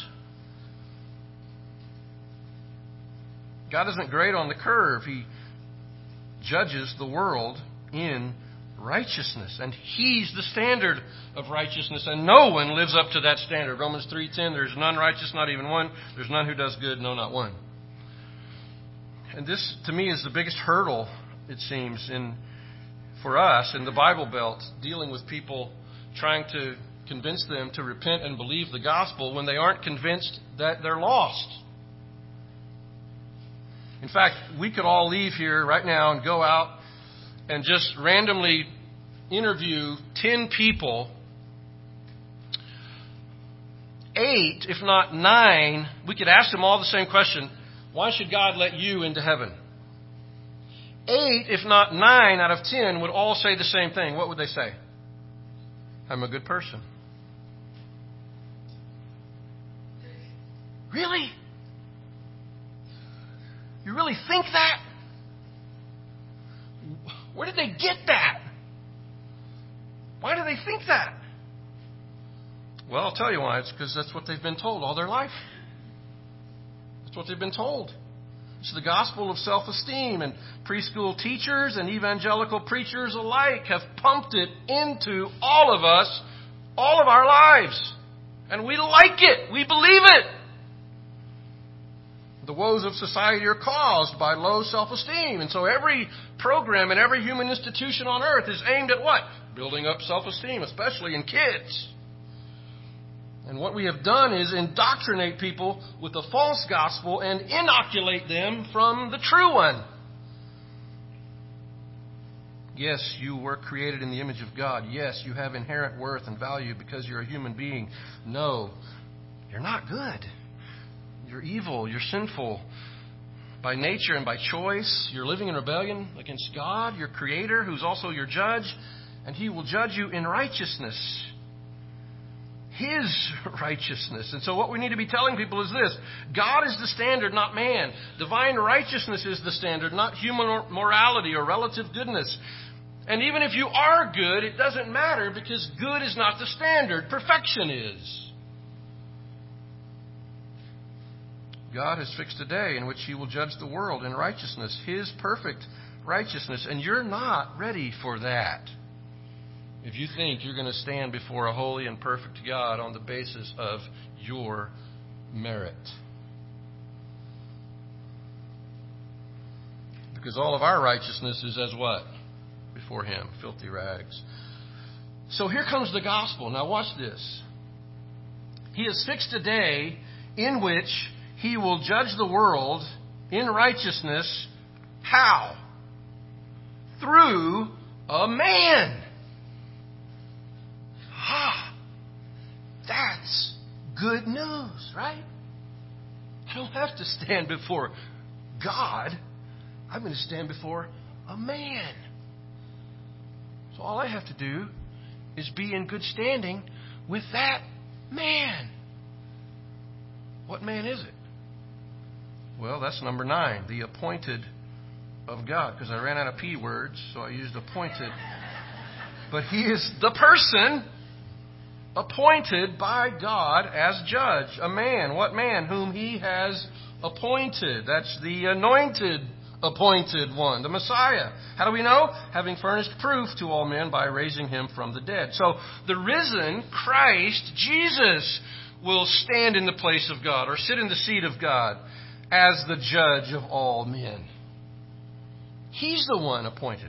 God isn't great on the curve. He judges the world in righteousness, and He's the standard of righteousness, and no one lives up to that standard. Romans three ten, there's none righteous, not even one. There's none who does good, no, not one. And this, to me, is the biggest hurdle, it seems, in for us in the Bible Belt, dealing with people trying to convince them to repent and believe the gospel when they aren't convinced that they're lost. In fact, we could all leave here right now and go out and just randomly interview ten people. Eight, if not nine, we could ask them all the same question. Why should God let you into heaven? Eight, if not nine out of ten would all say the same thing. What would they say? I'm a good person. Really? You really think that? Where did they get that? Why do they think that? Well, I'll tell you why. It's because that's what they've been told all their life. That's what they've been told. It's the gospel of self-esteem, and preschool teachers and evangelical preachers alike have pumped it into all of us, all of our lives. And we like it. We believe it. The woes of society are caused by low self-esteem. And so every program and every human institution on earth is aimed at what? Building up self-esteem, especially in kids. And what we have done is indoctrinate people with the false gospel and inoculate them from the true one. Yes, you were created in the image of God. Yes, you have inherent worth and value because you're a human being. No, you're not good. You're evil. You're sinful by nature and by choice. You're living in rebellion against God, your Creator, who's also your judge, and He will judge you in righteousness. His righteousness. And so what we need to be telling people is this: God is the standard, not man. Divine righteousness is the standard, not human morality or relative goodness. And even if you are good, it doesn't matter, because good is not the standard. Perfection is. God has fixed a day in which He will judge the world in righteousness, His perfect righteousness. And you're not ready for that if you think you're going to stand before a holy and perfect God on the basis of your merit. Because all of our righteousness is as what? Before Him, filthy rags. So here comes the gospel. Now watch this. He has fixed a day in which He will judge the world in righteousness. How? Through a man. Ah, that's good news, right? I don't have to stand before God. I'm going to stand before a man. So all I have to do is be in good standing with that man. What man is it? Well, that's number nine, the appointed of God, because I ran out of P words, so I used appointed. But He is the person appointed by God as judge. A man. What man? Whom He has appointed. That's the anointed appointed one, the Messiah. How do we know? Having furnished proof to all men by raising Him from the dead. So the risen Christ, Jesus, will stand in the place of God, or sit in the seat of God as the judge of all men. He's the one appointed.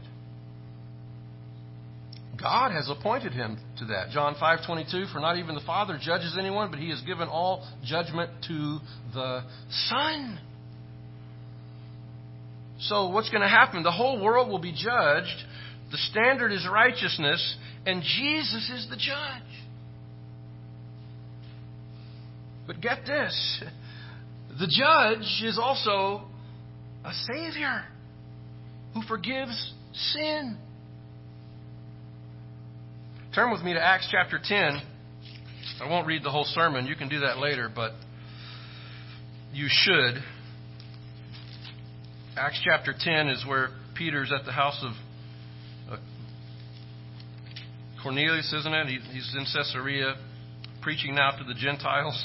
God has appointed Him to that. John five twenty-two, for not even the Father judges anyone, but He has given all judgment to the Son. So what's going to happen? The whole world will be judged. The standard is righteousness, and Jesus is the judge. But get this. The judge is also a Savior who forgives sin. Turn with me to Acts chapter ten. I won't read the whole sermon. You can do that later, but you should. Acts chapter ten is where Peter's at the house of uh, Cornelius, isn't it? He, he's in Caesarea preaching now to the Gentiles.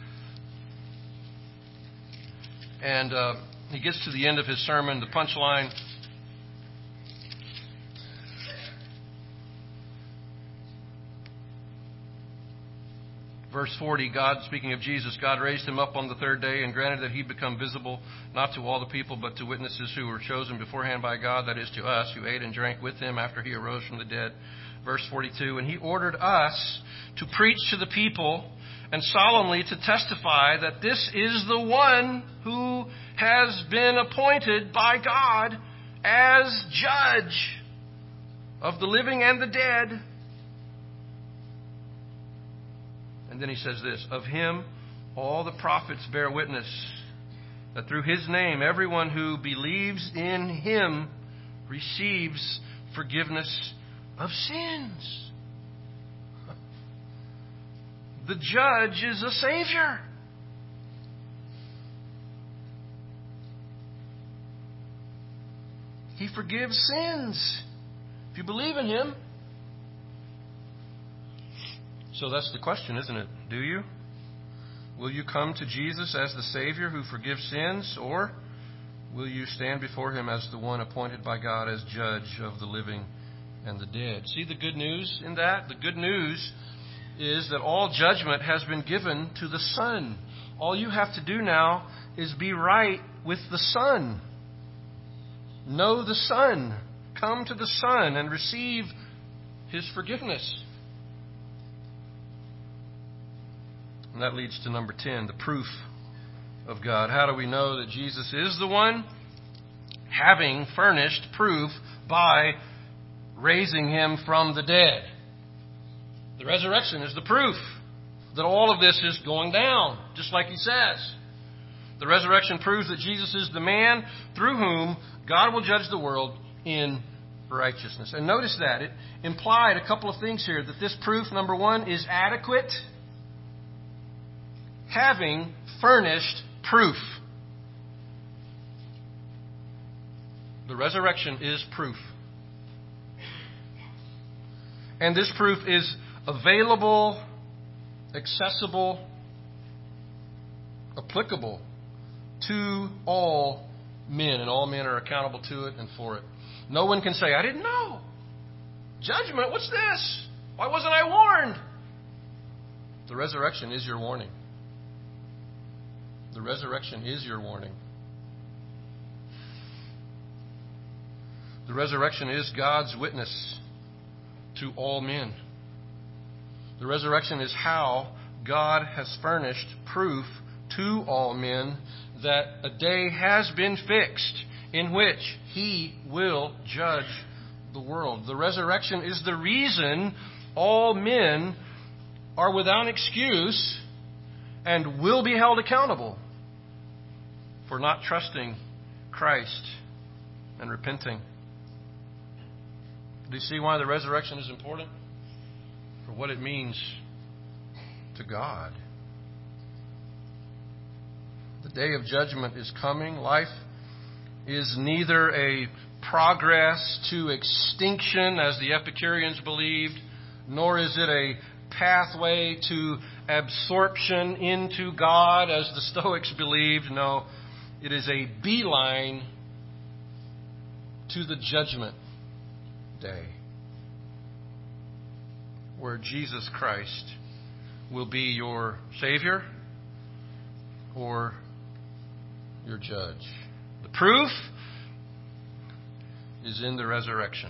And uh, he gets to the end of his sermon, the punchline. Verse forty, God, speaking of Jesus, God raised Him up on the third day and granted that He become visible, not to all the people, but to witnesses who were chosen beforehand by God, that is, to us, who ate and drank with Him after He arose from the dead. Verse forty-two, and He ordered us to preach to the people and solemnly to testify that this is the one who has been appointed by God as judge of the living and the dead. And then he says this, of Him all the prophets bear witness that through His name everyone who believes in Him receives forgiveness of sins. The judge is a Savior. He forgives sins. If you believe in Him. So that's the question, isn't it? Do you? Will you come to Jesus as the Savior who forgives sins, or will you stand before Him as the one appointed by God as judge of the living and the dead? See the good news in that? The good news is that all judgment has been given to the Son. All you have to do now is be right with the Son. Know the Son. Come to the Son and receive His forgiveness. And that leads to number ten, the proof of God. How do we know that Jesus is the one? Having furnished proof by raising Him from the dead. The resurrection is the proof that all of this is going down, just like He says. The resurrection proves that Jesus is the man through whom God will judge the world in righteousness. And notice that it implied a couple of things here. That this proof, number one, is adequate. Having furnished proof. The resurrection is proof. And this proof is available, accessible, applicable to all men. And all men are accountable to it and for it. No one can say, I didn't know. Judgment, what's this? Why wasn't I warned? The resurrection is your warning. The resurrection is your warning. The resurrection is God's witness to all men. The resurrection is how God has furnished proof to all men that a day has been fixed in which He will judge the world. The resurrection is the reason all men are without excuse and will be held accountable for not trusting Christ and repenting. Do you see why the resurrection is important? For what it means to God. The day of judgment is coming. Life is neither a progress to extinction, as the Epicureans believed, nor is it a pathway to absorption into God, as the Stoics believed. No, it is a beeline to the judgment day, where Jesus Christ will be your Savior or your judge. The proof is in the resurrection.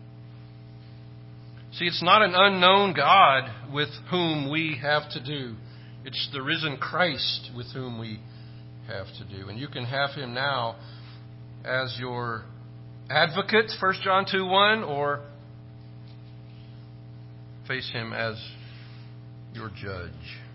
See, it's not an unknown God with whom we have to do. It's the risen Christ with whom we have to do. And you can have Him now as your advocate, First John two one, or face Him as your judge.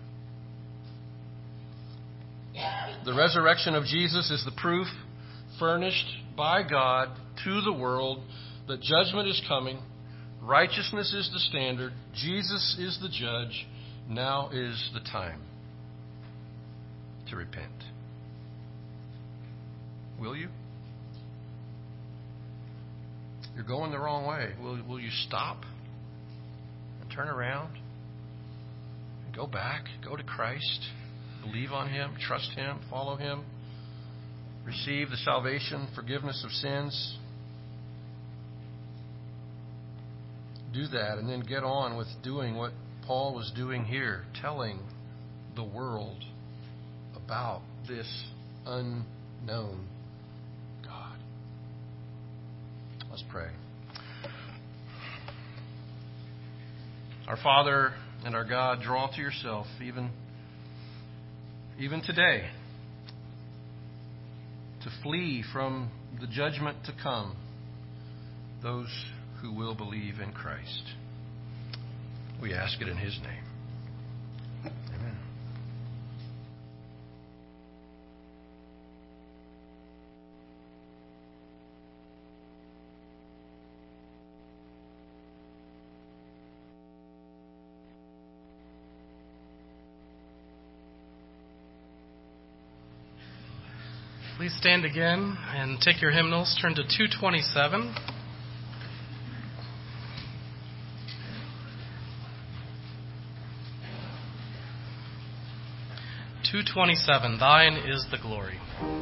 The resurrection of Jesus is the proof furnished by God to the world that judgment is coming, righteousness is the standard, Jesus is the judge. Now is the time to repent. Will you? You're going the wrong way. Will, will you stop and turn around and go back, go to Christ, believe on Him, trust Him, follow Him, receive the salvation, forgiveness of sins? Do that and then get on with doing what Paul was doing here, telling the world about this unknown God. Let's pray. Our Father and our God, draw to yourself even, even today to flee from the judgment to come those who will believe in Christ. We ask it in His name. Amen. Please stand again and take your hymnals. Turn to two twenty-seven. two twenty-seven, Thine is the glory.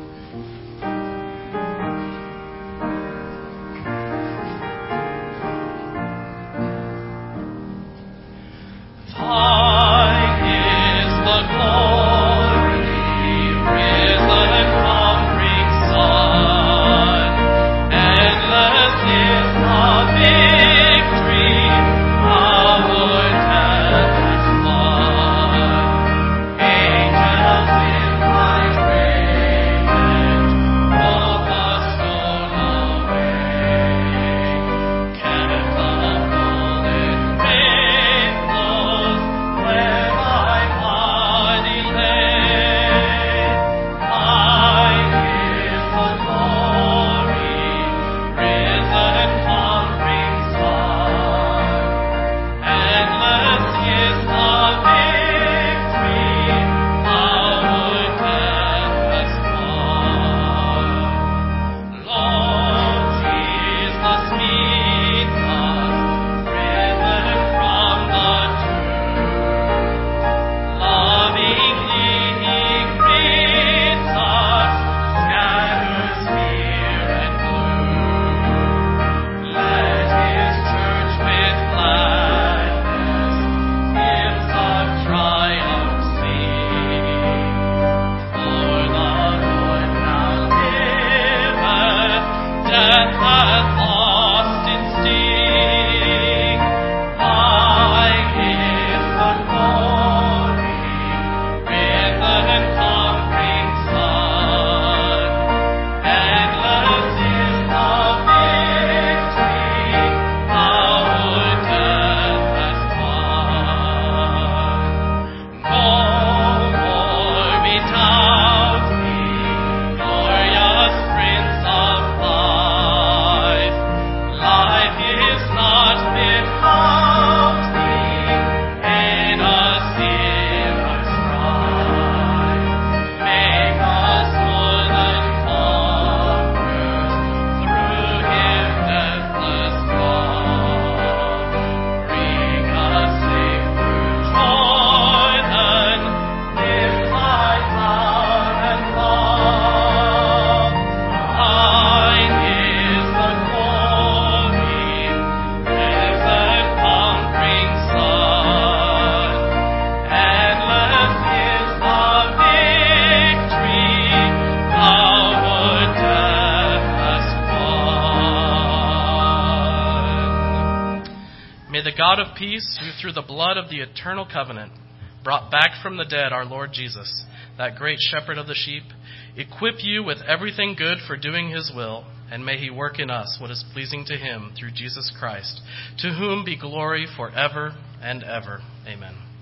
The God of peace, who through the blood of the eternal covenant brought back from the dead our Lord Jesus, that great shepherd of the sheep, equip you with everything good for doing his will, and may he work in us what is pleasing to him through Jesus Christ, to whom be glory forever and ever. Amen.